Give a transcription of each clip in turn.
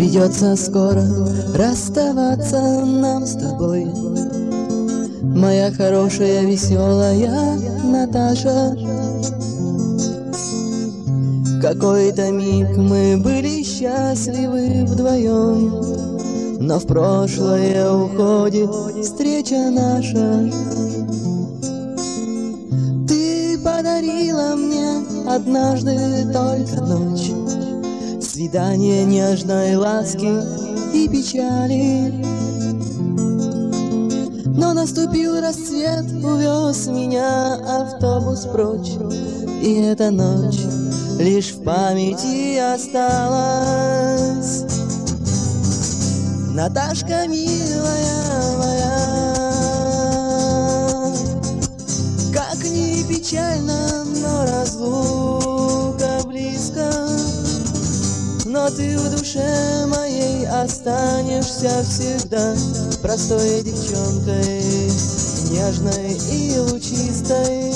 Придется скоро расставаться нам с тобой, моя хорошая, веселая Наташа. Какой-то миг мы были счастливы вдвоем, но в прошлое уходит встреча наша. Ты подарила мне однажды только ночь, свидание нежной ласки и печали. Но наступил рассвет, увез меня автобус прочь, и эта ночь лишь в памяти осталась. Наташка, милая моя, как ни печально, но разлука близко, но ты в душе моей останешься всегда простой девчонкой, нежной и лучистой,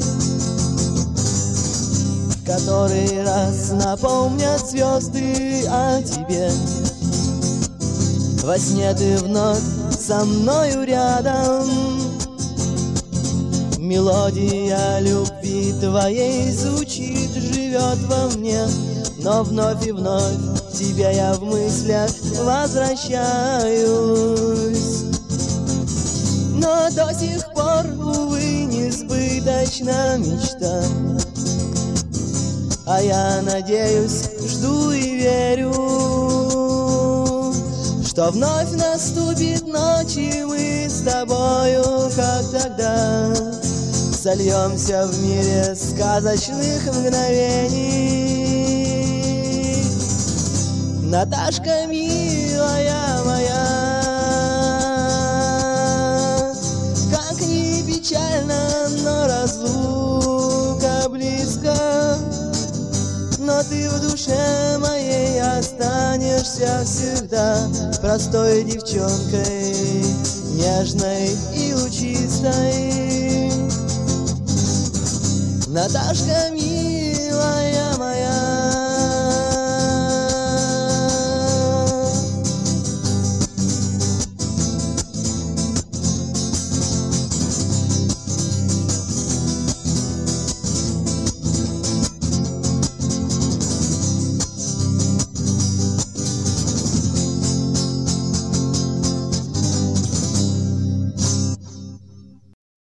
который раз напомнят звезды о тебе. Во сне ты вновь со мною рядом, мелодия любви твоей звучит, живет во мне, но вновь и вновь к тебе я в мыслях возвращаюсь. Но до сих пор, увы, несбыточна мечта, а я надеюсь, жду и верю, что вновь наступит ночь, и мы с тобою, как тогда, сольемся в мире сказочных мгновений. Наташка, милая моя, как ни печально, но разлука близко, но ты в душе моей останешься всегда простой девчонкой, нежной и лучистой. Наташка, милая моя.